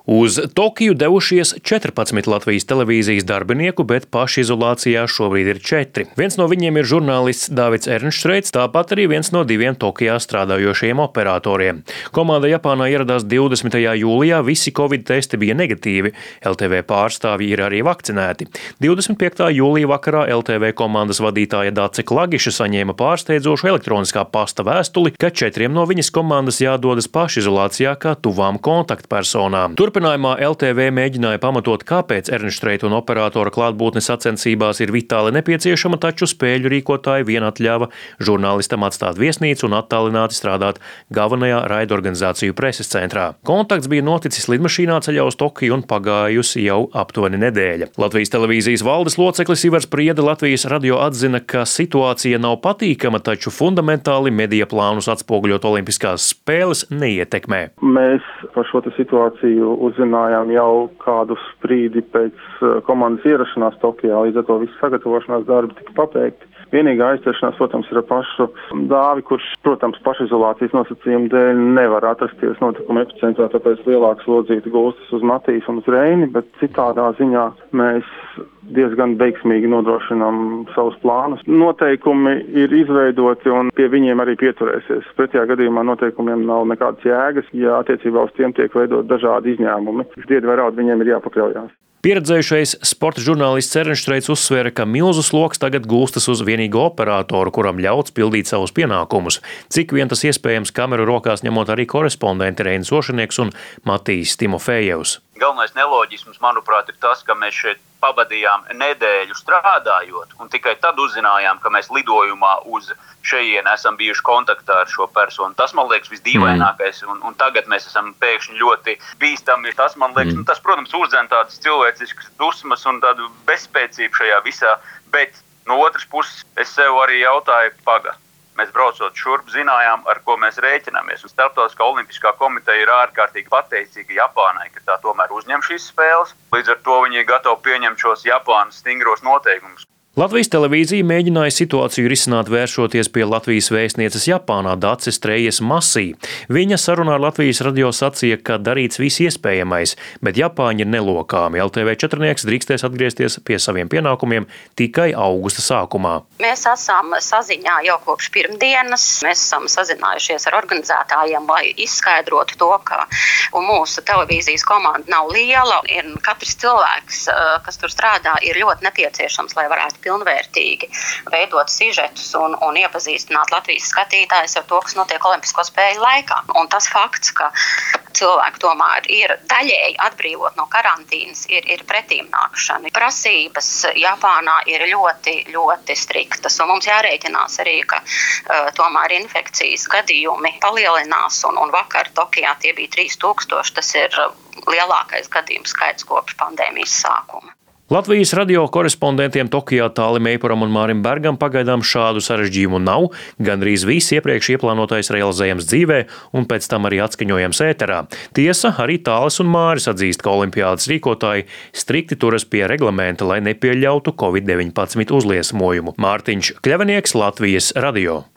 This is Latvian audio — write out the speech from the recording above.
Uz Tokiju devušies 14 Latvijas televīzijas darbinieku, bet pašizolācijā šobrīd ir 4. Viens no viņiem ir žurnālists Dāvids Ernštreits, tāpat arī viens no 2 Tokijā strādājošajiem operatoriem. Komanda Japānā ieradās 20. jūlijā, visi covid testi bija negatīvi. LTV pārstāvji ir arī vakcinēti. 25. jūlija vakarā LTV komandas vadītāja Dace Klagiša saņēma pārsteidzošu elektroniskā pasta vēstuli, ka 4 no viņas komandas jādodas pašizolācijā kā tuvām kontaktpersonām. Turpinājumā LTV mēģināja pamatot, kāpēc Ernštreita un operatora klātbūtne sacensībās ir vitāli nepieciešama, taču spēļu rīkotāji vien atļāva žurnālistam atstāt viesnīcu un attālināti strādāt galvenajā raidorganizāciju preses centrā. Kontakts bija noticis lidmašīnā ceļā uz Tokiju un pagājusi jau aptuveni nedēļa. Latvijas televīzijas valdes loceklis Ivars Priede Latvijas radio atzina, ka situācija nav patīkama, taču fundamentāli medija plānus atspoguļot olimpiskās spēles neietekmē. Mēs par šo situāciju uzzinājām jau kādu sprīdi pēc komandas ierašanās Tokijā, līdz ar to visu sagatavošanās darbi tika pabeigti. Vienīgā aizķeršanās, protams, ir ar pašu Dāvi, kurš, protams, pašizolācijas nosacījumu dēļ nevar atrasties notikuma epicentrā, tāpēc lielāks slodzīti gulstas uz Matīs un uz Reini, bet citādā ziņā mēs diezgan veiksmīgi nodrošinām savus plānus. Noteikumi ir izveidoti un pie viņiem arī pieturēsies. Pretējā gadījumā noteikumiem nav nekādas jēgas, ja attiecībā uz tiem tiek veidot dažādi izņēmumi. Diedi vai raud viņiem ir jāpakļaujās. Pieredzējušais sporta žurnālists Ernštreits uzsvēra, ka milzu sloks tagad gulstas uz vienīgo operatoru, kuram ļauts pildīt savus pienākumus. Cik vien tas iespējams kameru rokās ņemot arī korespondenti Reinis Ošanieks un Matīs Timofejevs. Galvenais neloģisms, manuprāt, ir tas, ka mēs šeit pavadījām nedēļu strādājot, un tikai tad uzzinājām, ka mēs lidojumā uz šejienu esam bijuši kontaktā ar šo personu. Tas, man liekas, visdīvainākais, un tagad mēs esam pēkšņi ļoti bīstami. Tas, man liekas, tas, protams, uzdzen tādas cilvēciskas dusmas un tādu bezspēcību šajā visā, bet no otras puses es sev arī jautāju, mēs braucot šurp zinājām, ar ko mēs rēķinamies. Un Starptautiskā olimpiskā komiteja ir ārkārtīgi pateicīga Japānai, ka tā tomēr uzņem šīs spēles. Līdz ar to viņi ir gatavi pieņemt šos Japānas stingros noteikumus. Latvijas televīzija mēģināja situāciju risināt vēršoties pie Latvijas vēstnieces Japānā Daces Trejas Masī. Viņa sarunā ar Latvijas radio sacīja, ka darīts viss iespējamais, bet Japāņi ir nelokāmi. LTV četrnieks drīkstēs atgriezties pie saviem pienākumiem tikai augusta sākumā. Mēs esam saziņā jau kopš pirmdienas. Mēs esam sazinājušies ar organizētājiem, lai izskaidrotu to, ka mūsu televīzijas komanda nav liela. Un katrs cilvēks, kas tur strādā, ir ļoti nepieciešams, lai varētu pilnvērtīgi veidot sižetus un iepazīstināt Latvijas skatītājus ar to, kas notiek Olimpisko spēļu laikā. Un tas fakts, ka cilvēki tomēr ir daļēji atbrīvot no karantīnas, ir pretīmnākšana. Prasības Japānā ir ļoti, ļoti striktas, un mums jārēķinās arī, ka tomēr infekcijas gadījumi palielinās, un vakar Tokijā tie bija 3000, tas ir lielākais gadījumu skaits kopš pandēmijas sākuma. Latvijas radio korespondentiem Tokijā Tālim Eipuram un Mārim Bergam pagaidām šādu sarežģījumu nav. Gandrīz viss iepriekš ieplānotais realizējams dzīvē un pēc tam arī atskaņojams ēterā. Tiesa, arī Tālis un Māris atzīst, ka olimpiādes rīkotāji strikti turas pie reglamenta, lai nepieļautu Covid-19 uzliesmojumu. Mārtiņš Kļavinieks, Latvijas radio.